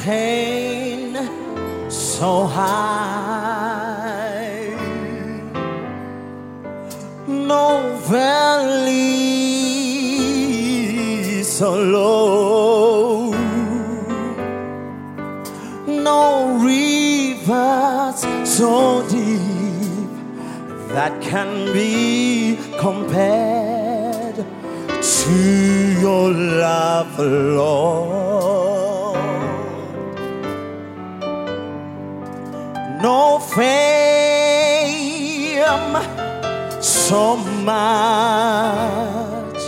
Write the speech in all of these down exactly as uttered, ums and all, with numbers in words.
mountain so high, no valley so low, no rivers so deep that can be compared to your love, Lord. No fame so much,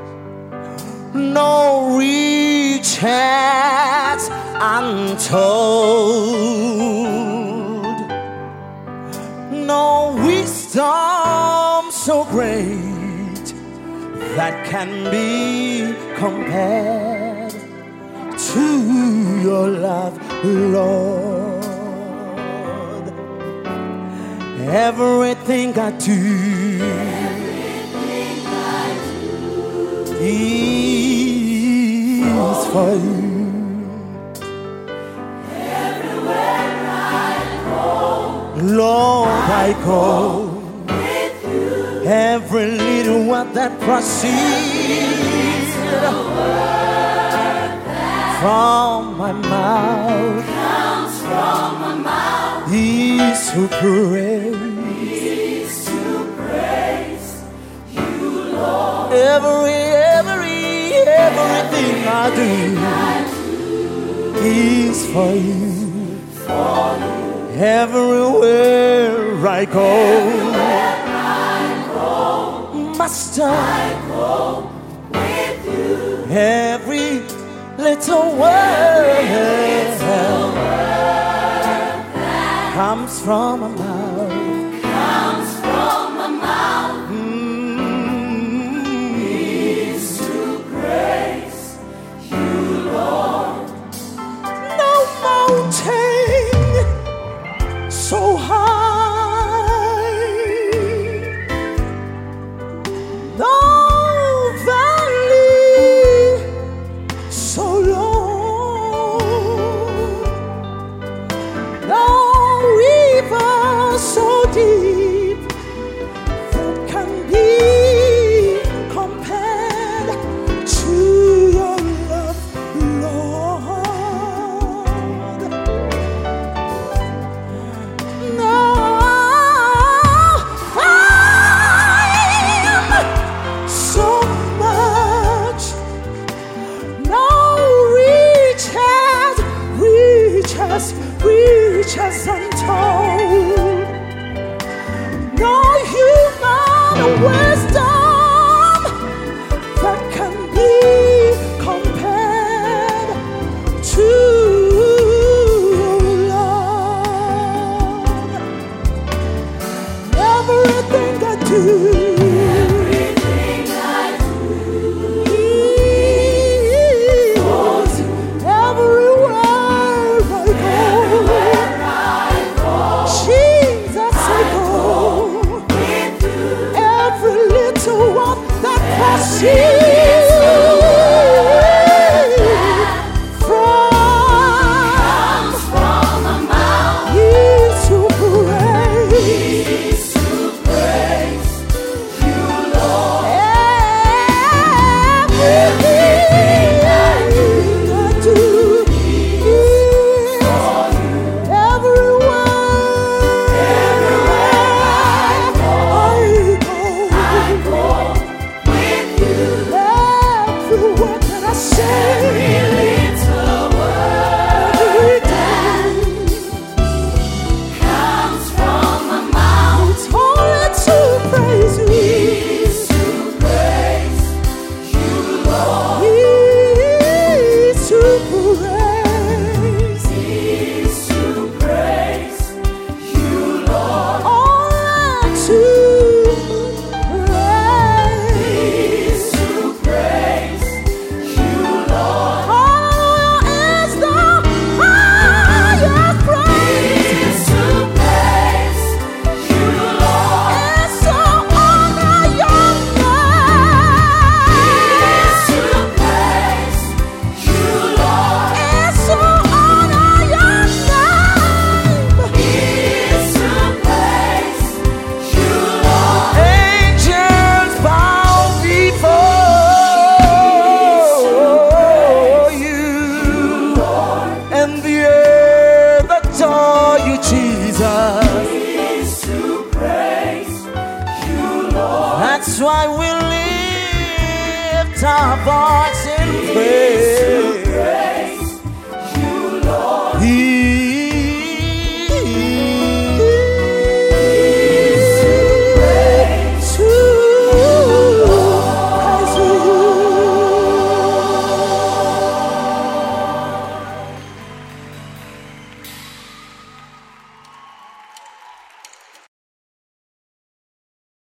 no riches untold, no wisdom so great that can be compared to your love, Lord. Everything I do, Everything I do is for you. Everywhere I go, Lord, I go with you. every little word that proceeds from my mouth Comes from my mouth is to praise. is to praise you, Lord. Every, every, everything I do is for you. Everywhere I go, Master, I go with you. every little word comes from my mouth. Comes from my mouth Mm. is to praise you, Lord. No mountain so high, no valley so low, no river so deep that can be compared to your love, Lord. No fame so much, no riches, riches, riches untold, no human wisdom that can be compared to Lord. Everything I do, Everything I do is everywhere I go. I go Jesus, I go. with you. Every little one that proceeds from Comes from my mouth is to praise. is to praise you, Lord. Everything I do is everywhere I go. I go with you. lift our voice in praise.